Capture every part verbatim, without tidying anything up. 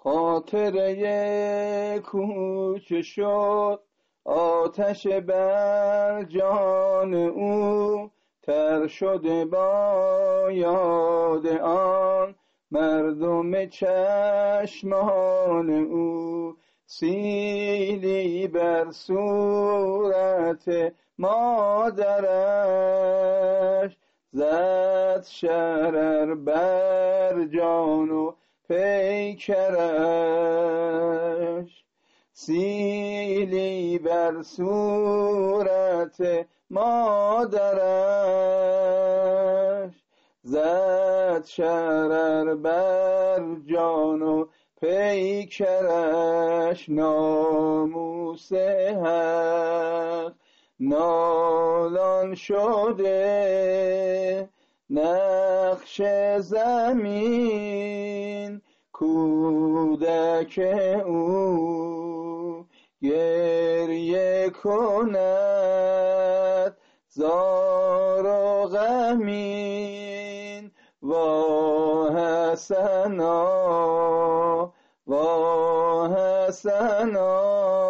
خاطره کوچه شد آتش بر جان او، تر شده با یاد آن مردم چشمان او. سیلی بر صورت مادرش، زد شرر بر جان و پیکرش. سیلی بر صورت مادرش، زد شرر بر جان و پیکرش. ناموس حق نالان شده، نقش زمین کودک او. گریه کند زار و غمین، وا حسنا وا حسنا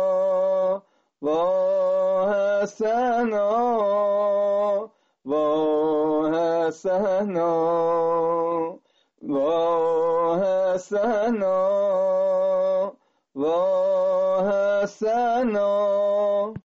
وا حسنا وا حسنا وا حسنا وا حسنا.